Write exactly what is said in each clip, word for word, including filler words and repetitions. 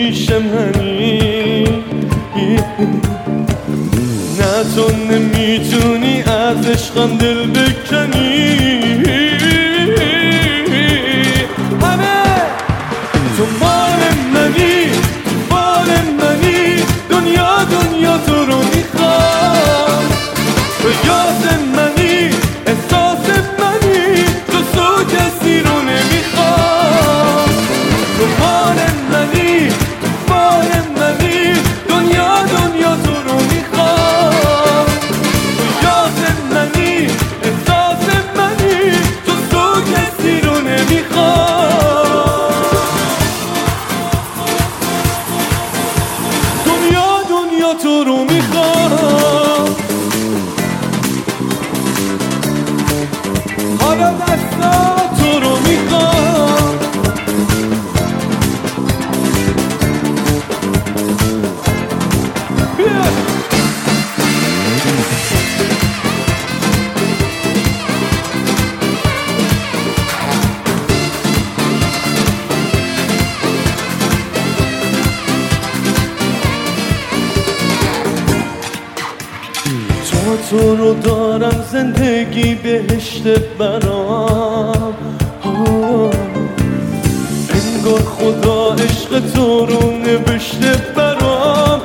پیش منی، نه تو نمیتونی از عشقم دل بکنی. همه تو مال منی، تو مال منی، دنیا دنیا تو رو میخوام. تو یاد منی، احساس منی، تو سو کسی رو نمیخوام. تو مال منی، تو مال منی، دنیا دنیا تو رو میخوام. تو یاد منی، احساس منی، تو سو کسی رو نمیخوام. دنیا دنیا تو رو میخوام. حالا دستا تو رو میخوام. بیا تا تو رو دارم زندگی بهشت برام. انگار خدا عشق تو رو نوشته برام.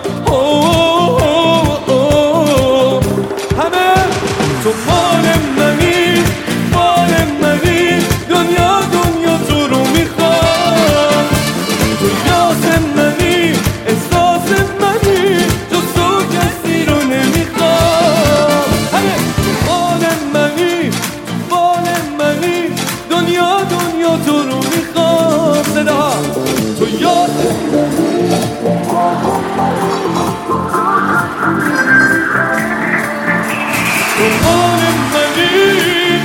همه تو مال منی، مال منی، دنیا دنیا تو رو میخوام. تو یاد منی، احساس منی، تو سو کسی رو نمیخوام. همه مال منی، مال منی، دنیا دنیا تو رو میخوام. صدا تو یاد تو مال منی.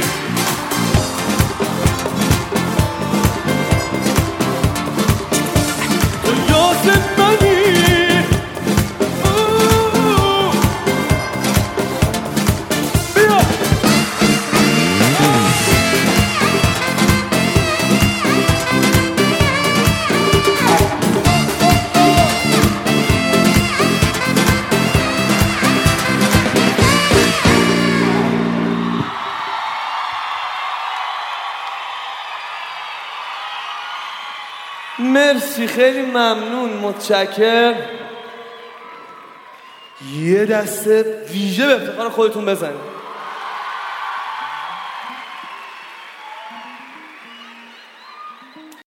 تو یاد منی. بیا مرسی، خیلی ممنون، متشکر. یه دسته ویژه به افتخار خودتون بزنید.